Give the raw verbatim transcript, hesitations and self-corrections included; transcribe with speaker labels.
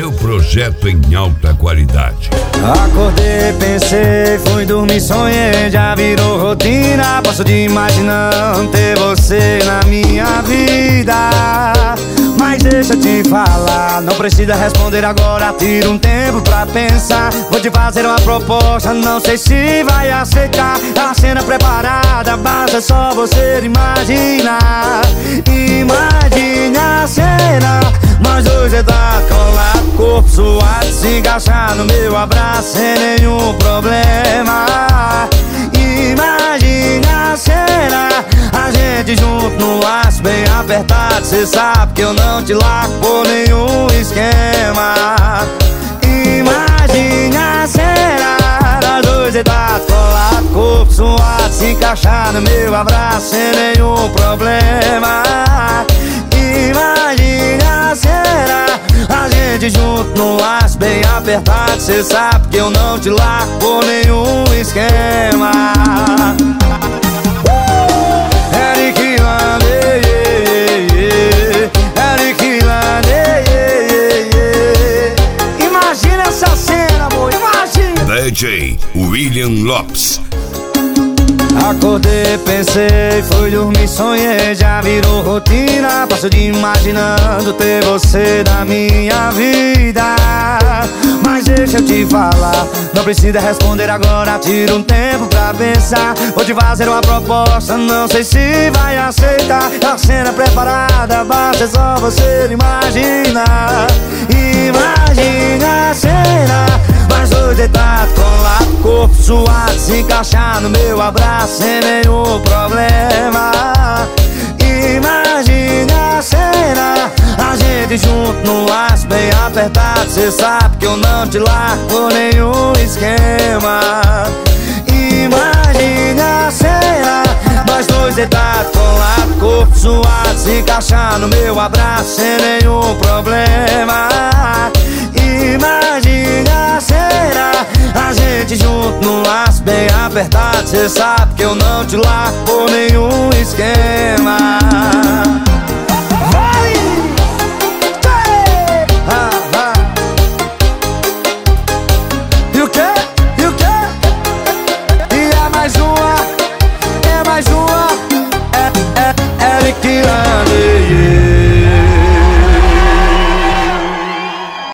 Speaker 1: seu projeto em alta qualidade.
Speaker 2: Acordei, pensei, fui dormir, sonhei, já virou rotina. Passo de imaginando ter você na minha vida. Mas deixa eu te falar, não precisa responder agora, tira um tempo pra pensar. Vou te fazer uma proposta, não sei se vai aceitar. A cena preparada, basta só você imaginar. Imagine a cena, nós dois deitados, colado, corpo suado, se encaixar no meu abraço sem nenhum problema. Imagine a cena, a gente junto no laço bem apertado. Cê sabe que eu não te largo por nenhum esquema. Imagine a cena, nós dois deitados, colado, corpo suado, se encaixar no meu abraço sem nenhum problema. Imagine a cena, a gente junto no laço bem apertado. Cê sabe que eu não te largo por nenhum esquema. uh! Eric Lande, yeah, yeah. Eric Lande, yeah, yeah. Imagina essa cena, amor, imagina.
Speaker 1: D J William Lopes.
Speaker 2: Acordei, pensei, fui dormir, sonhei, já virou rotina. Passo de imaginando ter você na minha vida. Mas deixa eu te falar, não precisa responder agora, tira um tempo pra pensar. Vou te fazer uma proposta, não sei se vai aceitar. A cena preparada, basta só você imaginar. Imagine a cena, nós dois deitados, colado, corpo suado, se encaixar no meu abraço sem nenhum problema. Imagine a cena, a gente junto no laço bem apertado. Cê sabe que eu não te largo por nenhum esquema. Imagine a cena, nós dois deitados, colado, corpo suado, se encaixar no meu abraço sem nenhum problema. Imagine a cena, a gente junto no laço bem apertado. Cê sabe que eu não te largo por nenhum esquema.